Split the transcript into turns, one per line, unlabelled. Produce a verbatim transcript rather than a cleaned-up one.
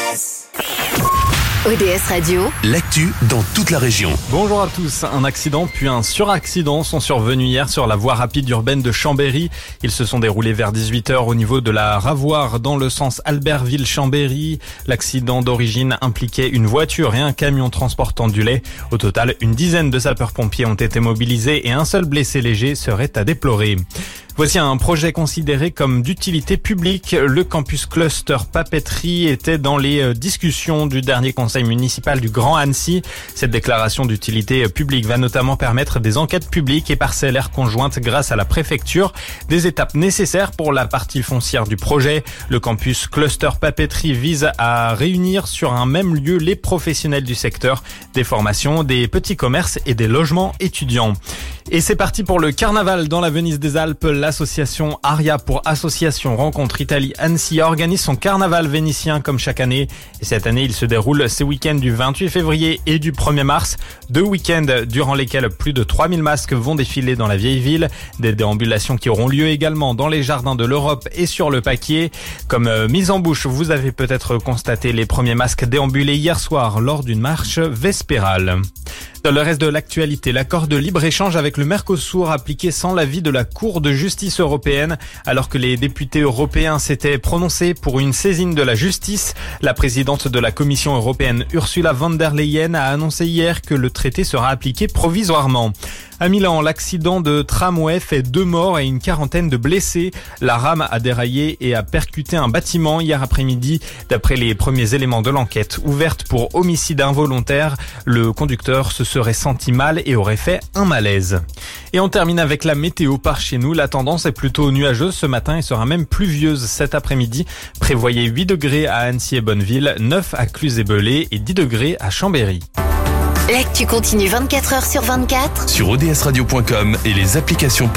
S. O D S Radio,
l'actu dans toute la région.
Bonjour à tous. Un accident puis un suraccident sont survenus hier sur la voie rapide urbaine de Chambéry. Ils se sont déroulés vers dix-huit heures au niveau de la Ravoire dans le sens Albertville-Chambéry. L'accident d'origine impliquait une voiture et un camion transportant du lait. Au total, une dizaine de sapeurs-pompiers ont été mobilisés et un seul blessé léger serait à déplorer. Voici un projet considéré comme d'utilité publique. Le campus cluster papeterie était dans les discussions du dernier conseil municipal du Grand Annecy. Cette déclaration d'utilité publique va notamment permettre des enquêtes publiques et parcellaires conjointes grâce à la préfecture, des étapes nécessaires pour la partie foncière du projet. Le campus cluster papeterie vise à réunir sur un même lieu les professionnels du secteur, des formations, des petits commerces et des logements étudiants. Et c'est parti pour le carnaval dans la Venise des Alpes. L'association Aria pour Association Rencontre Italie Annecy organise son carnaval vénitien comme chaque année. Et cette année, il se déroule ces week-ends du vingt-huit février et du premier mars. Deux week-ends durant lesquels plus de trois mille masques vont défiler dans la vieille ville. Des déambulations qui auront lieu également dans les jardins de l'Europe et sur le Paquier. Comme mise en bouche, vous avez peut-être constaté les premiers masques déambulés hier soir lors d'une marche vespérale. Dans le reste de l'actualité, l'accord de libre-échange avec le Mercosur appliqué sans l'avis de la Cour de justice européenne. Alors que les députés européens s'étaient prononcés pour une saisine de la justice, la présidente de la Commission européenne Ursula von der Leyen a annoncé hier que le traité sera appliqué provisoirement. À Milan, l'accident de tramway fait deux morts et une quarantaine de blessés. La rame a déraillé et a percuté un bâtiment hier après-midi. D'après les premiers éléments de l'enquête ouverte pour homicide involontaire, le conducteur se serait senti mal et aurait fait un malaise. Et on termine avec la météo par chez nous. La tendance est plutôt nuageuse ce matin et sera même pluvieuse cet après-midi. Prévoyez huit degrés à Annecy et Bonneville, neuf à Cluse et Belley et dix degrés à Chambéry.
l'actu continue vingt-quatre heures sur vingt-quatre
Sur o d s radio point com et les applications